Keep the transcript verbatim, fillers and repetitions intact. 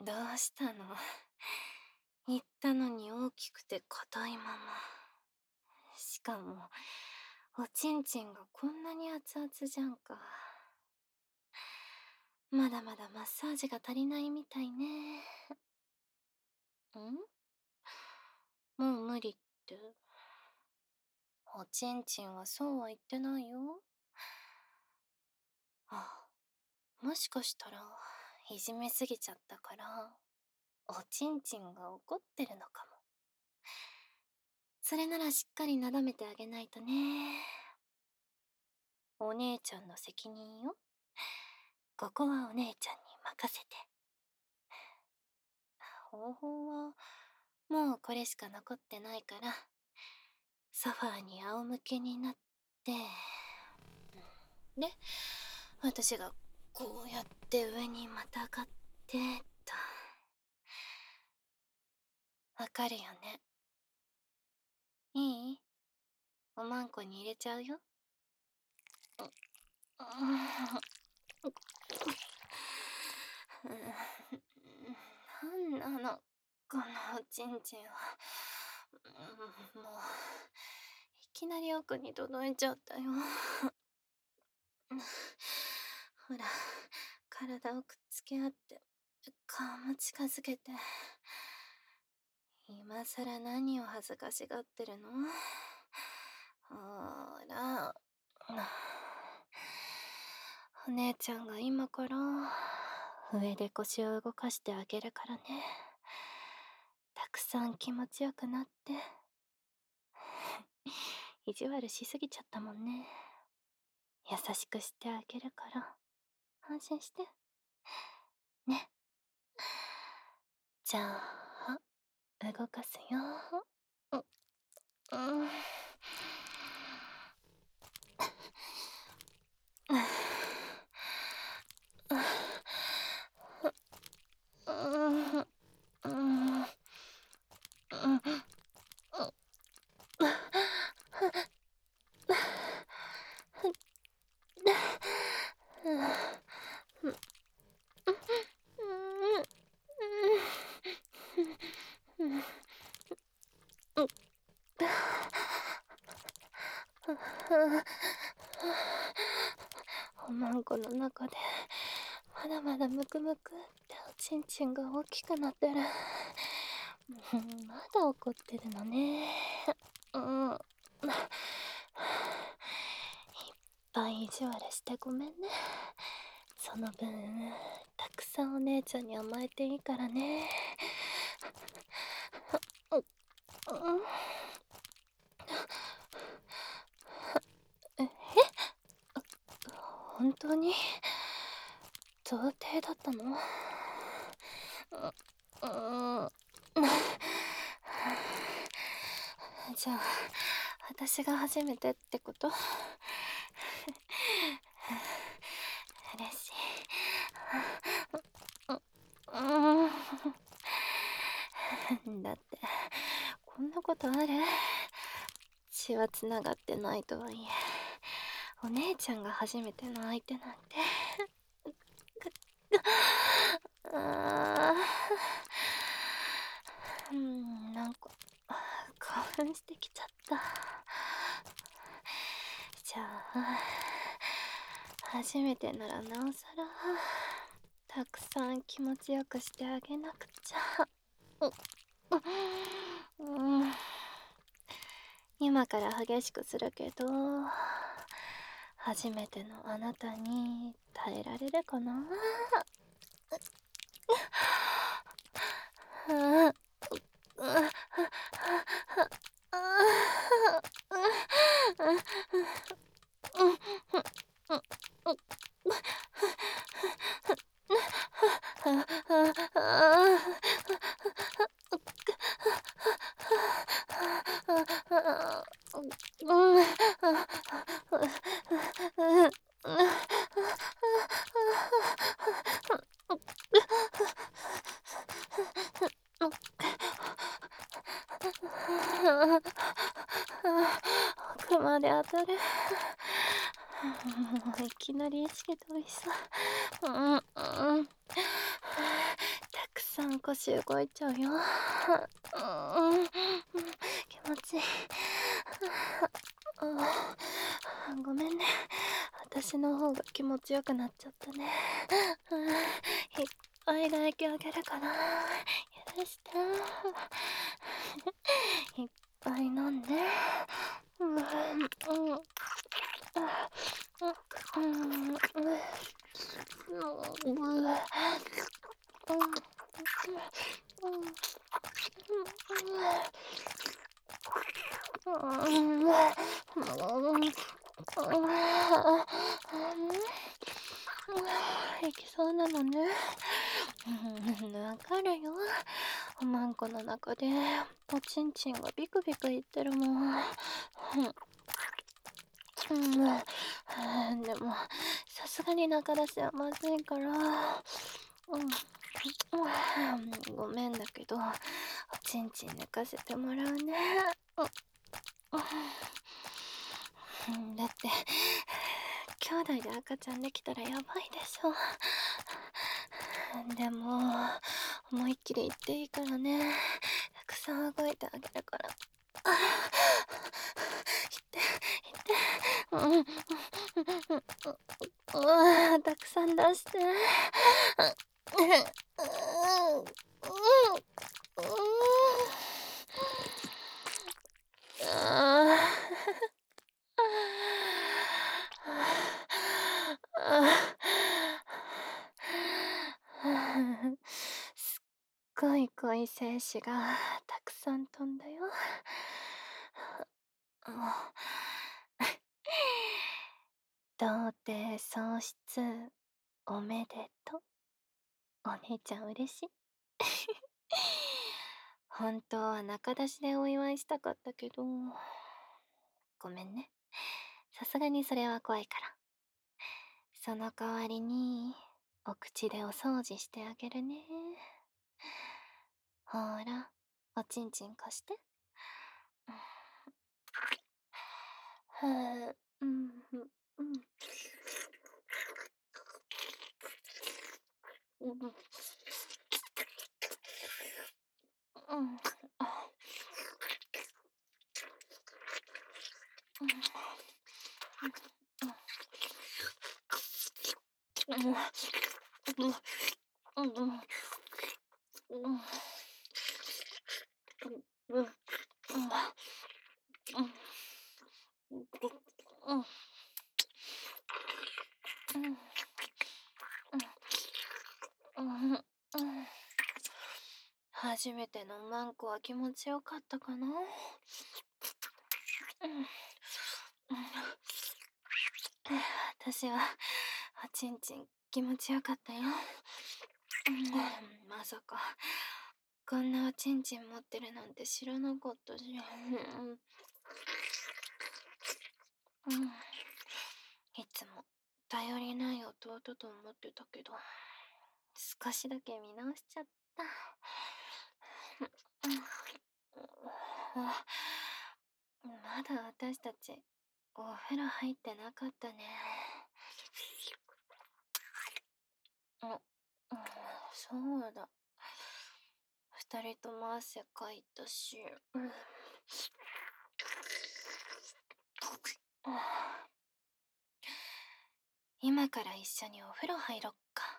どうしたの？言ったのに大きくて硬いまま。しかも、おちんちんがこんなに熱々じゃんか。まだまだマッサージが足りないみたいね。ん？もう無理って。おちんちんはそうは言ってないよ。あ、もしかしたら、いじめすぎちゃったから、おちんちんが怒ってるのかも。それならしっかりなだめてあげないとね。お姉ちゃんの責任よ。ここはお姉ちゃんに任せて。方法は、もうこれしか残ってないから、ソファーに仰向けになって、で、私がこうやって上にまたがって、と。わかるよね。いい？おまんこに入れちゃうよ。なんなの、このおちんちんは。もう、いきなり奥に届いちゃったよ。ほら、体をくっつけ合って、顔も近づけて。今さら何を恥ずかしがってるの？ほーら。お姉ちゃんが今から上で腰を動かしてあげるからね。たくさん気持ちよくなって。意地悪しすぎちゃったもんね。優しくしてあげるから安心して。ね。じゃあ、動かすよ。う、うん。おまんこの中でまだまだムクムクっておちんちんが大きくなってる。まだ怒ってるのね。うん。いっぱい意地悪してごめんね。その分たくさんお姉ちゃんに甘えていいからね。え、本当に童貞だったの？うん。じゃあ私が初めてってこと？嬉しい。うん。だってこんなことある？血はつながってないとはいえお姉ちゃんが初めての相手なんて。あー、うん、なんか興奮してきちゃった。じゃあ初めてならなおさらたくさん気持ちよくしてあげなくちゃ。うん、今から激しくするけど初めてのあなたに耐えられるかな？奥まで当たる。いきなり意識飛びそう。うんうん。たくさん腰動いちゃうよ。うん、気持ちいい。あ、ごめんね。私の方が気持ちよくなっちゃったね。うん、いっぱい唾液あげるかな。許して。いっぱい飲んで。うん、うん、うん、うん、うん、うん、いけそうなのね。わかるよ。おまんこの中でおちんちんがビクビクいってるもん。うん、でもさすがに中出しはまずいから、うん、ごめんだけどおちんちん寝かせてもらうね。うん、だって兄弟で赤ちゃんできたらやばいでしょ。でも思いっきり言っていいからね。たくさん動いてあげるから。あ、言って言って。うん、うん、たくさん出して。うん、うん、ああ、すっごい濃い精子がたくさん飛んだよ。童貞喪失おめでとう。お姉ちゃん嬉しい。本当は中出しでお祝いしたかったけど、ごめんね。さすがにそれは怖いから。その代わりにお口でお掃除してあげるね。ほら、おちんちん貸して。はぁ、うん、うん、うん。うん、うん、あ、うん、うん、うん、うん、うん、うん、うん、うん、うん、うん。初めてのマンコは気持ちよかったかな。うん、うん、私はおちんちん気持ちよかったよ。うん、まさかこんなおちんちん持ってるなんて知らなかったし。うん、うん、いつも頼りない弟と思ってたけど、少しだけ見直しちゃった。うん、まだ私たちお風呂入ってなかったね。あ、うん、そうだ。二人とも汗かいたし。うん、今から一緒にお風呂入ろっか。